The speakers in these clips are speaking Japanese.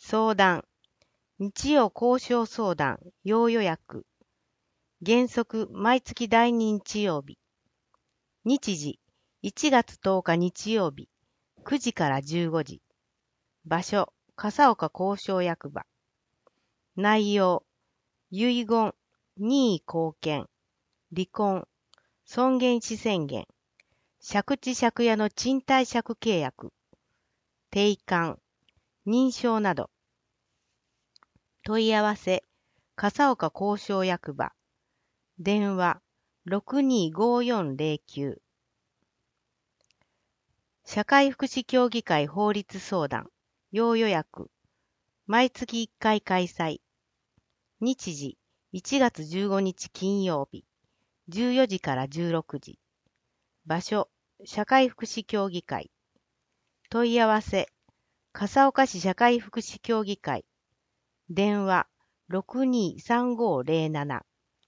相談。日曜交渉相談要予約。原則毎月第2日曜日。日時1月10日日曜日9時から15時。場所笠岡交渉役場。内容遺言、任意後見、離婚、尊厳死宣言、借地借家の賃貸借契約、定款、認証など。問い合わせ、笠岡交渉役場。電話、625409。社会福祉協議会法律相談、要予約。毎月1回開催。日時、1月15日金曜日、14時から16時。場所、社会福祉協議会。問い合わせ、笠岡市社会福祉協議会。電話、623507。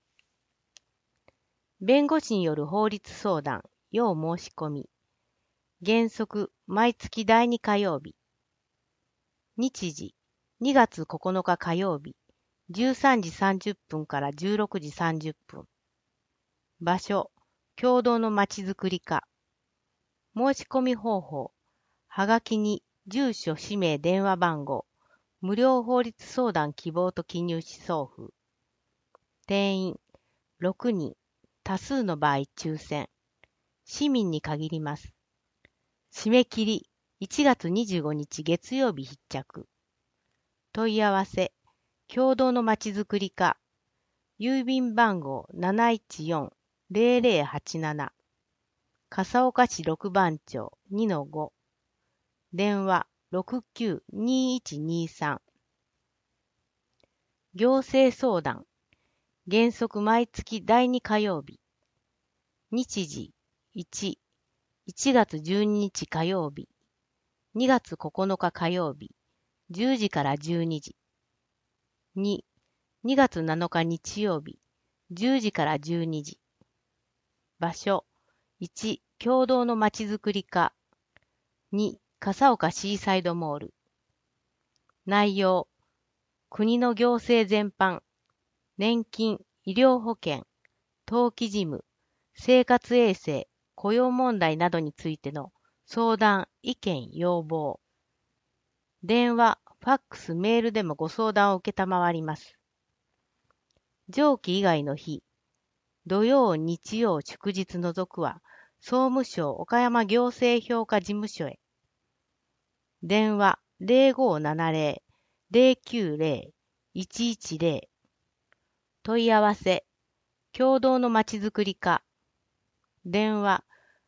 弁護士による法律相談、要申し込み。原則、毎月第2火曜日。日時、2月9日火曜日、13時30分から16時30分。場所、共同のまちづくり課。申し込み方法、はがきに住所、氏名、電話番号、無料法律相談希望と記入し送付。定員、6人、多数の場合抽選。市民に限ります。締め切り、1月25日月曜日必着。問い合わせ、共同のまちづくり課。郵便番号714-0087。笠岡市6番町 2-5。電話692123。行政相談。原則毎月第2火曜日。日時1、1月12日火曜日。2月9日火曜日。10時から12時。2、2月7日日曜日。10時から12時。場所。1、共同のまちづくり課。2、笠岡シーサイドモール。内容。国の行政全般。年金、医療保険、登記事務、生活衛生、雇用問題などについての相談、意見、要望。電話、ファックス、メールでもご相談を受けたまわります。上記以外の日、土曜、日曜、祝日除くは、総務省岡山行政評価事務所へ。電話0570-090-110。問い合わせ、共同のまちづくり課。電話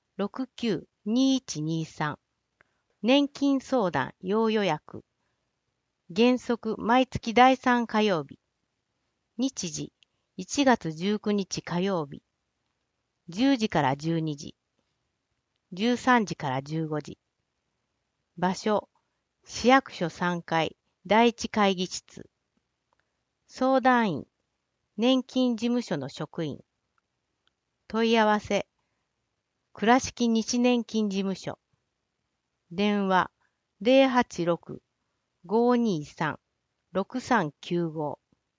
692123。年金相談要予約。原則毎月第3火曜日。日時1月19日火曜日。10時から12時。13時から15時。場所、市役所3階第一会議室。相談員、年金事務所の職員。問い合わせ、倉敷西年金事務所。電話086-523-6395。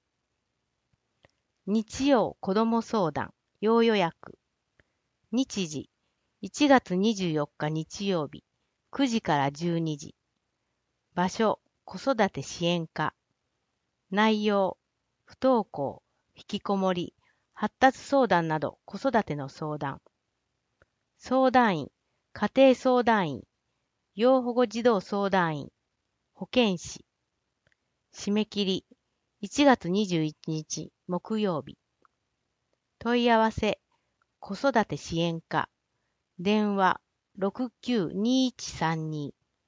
日曜子ども相談要予約。日時1月24日日曜日9時から12時。場所子育て支援課。内容不登校、引きこもり、発達相談など子育ての相談。相談員、家庭相談員、要保護児童相談員、保健師。締め切り、1月21日木曜日。問い合わせ、子育て支援課。電話692132。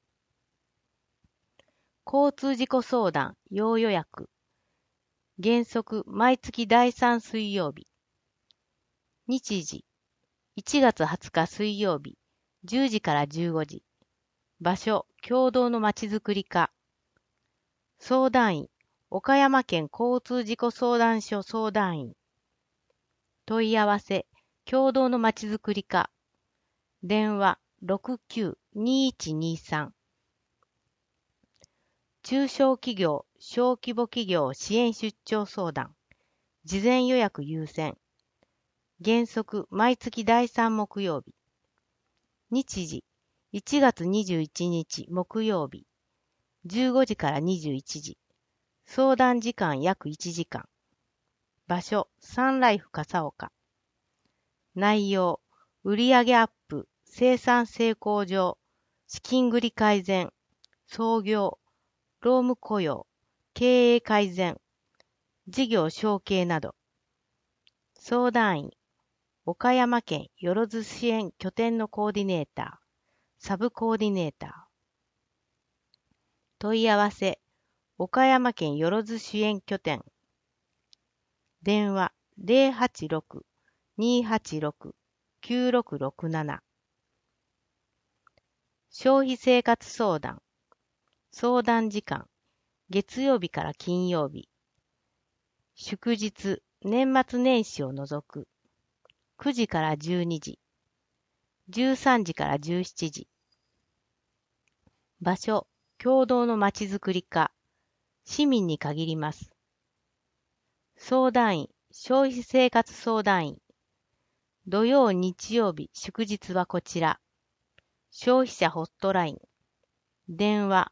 交通事故相談要予約。原則毎月第3水曜日。日時1月20日水曜日10時から15時。場所共同のまちづくり課。相談員岡山県交通事故相談所相談員。問い合わせ共同のまちづくり課。電話692123。 中小企業、小規模企業支援出張相談。事前予約優先。原則、毎月第3木曜日。日時、1月21日木曜日。15時から21時。相談時間約1時間。場所、サンライフ笠岡。内容、売上アップ、生産性向上、資金繰り改善、創業、労務雇用、経営改善、事業承継など。相談員、岡山県よろず支援拠点のコーディネーター、サブコーディネーター。問い合わせ、岡山県よろず支援拠点。電話086-286-9667。消費生活相談。相談時間、月曜日から金曜日。祝日、年末年始を除く。9時から12時。13時から17時。場所、共同のまちづくり課。市民に限ります。相談員、消費生活相談員。土曜、日曜日、祝日はこちら。消費者ホットライン。電話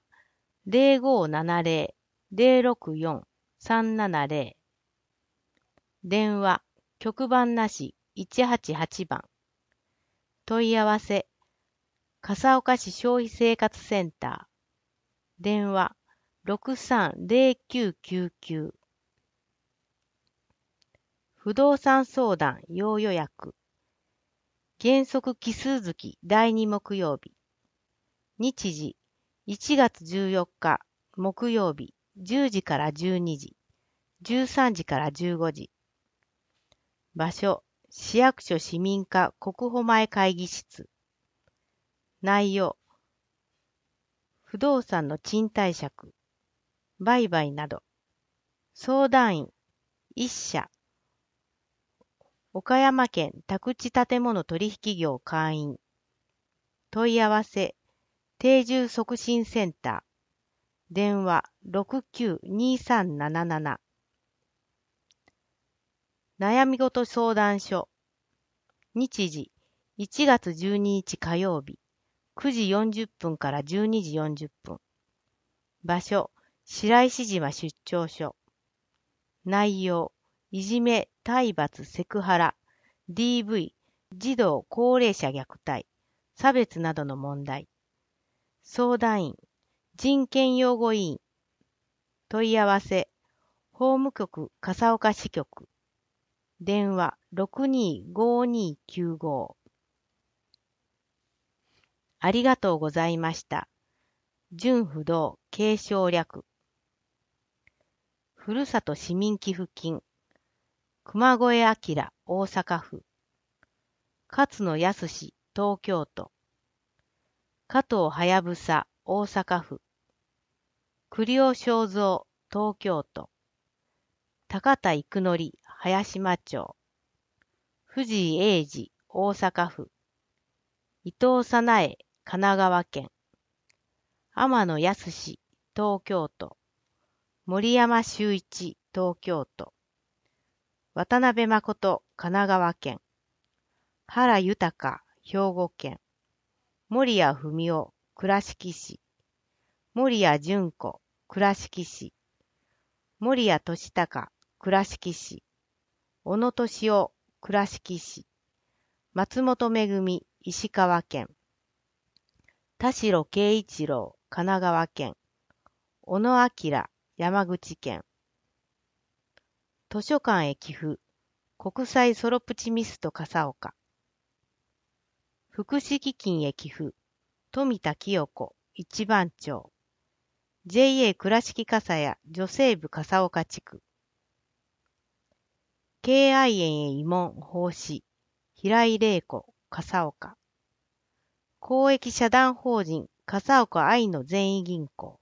0570-064-370。電話、局番なし188番。問い合わせ、笠岡市消費生活センター。電話630999。不動産相談要予約。原則奇数月第2木曜日。日時1月14日木曜日10時から12時。13時から15時。場所、市役所市民課国保前会議室。内容、不動産の賃貸借、売買など。相談員、一社。岡山県宅地建物取引業会員。問い合わせ、定住促進センター。電話692377。悩み事相談所。日時1月12日火曜日9時40分から12時40分。場所、白石島出張所。内容、いじめ、体罰、セクハラ、DV、児童、高齢者虐待、差別などの問題。相談員、人権擁護委員。問い合わせ、法務局笠岡支局。電話625295。ありがとうございました。純不動継承略。ふるさと市民寄付金。熊越明大阪府。勝野康東京都。加藤はやぶさ大阪府。栗尾正蔵東京都。高田育則早島町。藤井英二大阪府。伊藤早苗神奈川県。天野康東京都。森山修一東京都。渡辺誠神奈川県。原豊兵庫県。森谷文夫倉敷市。森谷純子倉敷市。森谷俊孝倉敷市。小野俊夫倉敷市。松本めぐみ石川県。田代慶一郎神奈川県。小野明山口県。図書館へ寄付国際ソロプチミスト笠岡。福祉基金へ寄付富田清子一番町。JA 倉敷笠谷女西部笠岡地区。敬愛園へ慰問奉仕平井玲子笠岡。公益社団法人笠岡愛の善意銀行。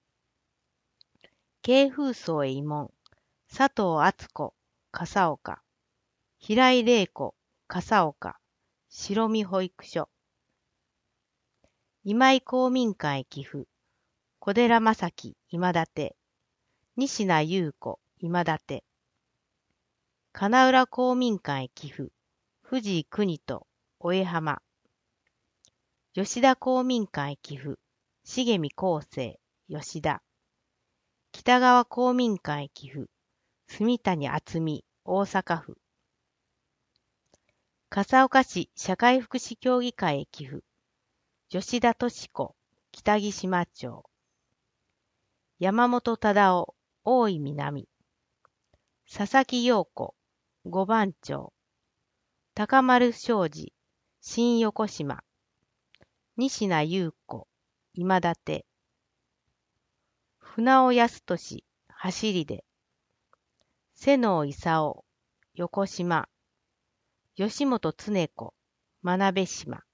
慶風荘へ慰問佐藤敦子笠岡。平井玲子笠岡。白見保育所。今井公民館へ寄付小寺正樹、今立。仁科優子、今立。金浦公民館へ寄付。藤井邦人、大江浜。吉田公民館へ寄付。重見康生、吉田。北川公民館へ寄付。住谷厚美、大阪府。笠岡市社会福祉協議会へ寄付。吉田敏子、北木島町。山本忠夫、大井南。佐々木陽子、五番町。高丸昌司、新横島。仁科優子、今立。船尾康俊、走りで。瀬能勲、横島。吉本常子、真鍋島。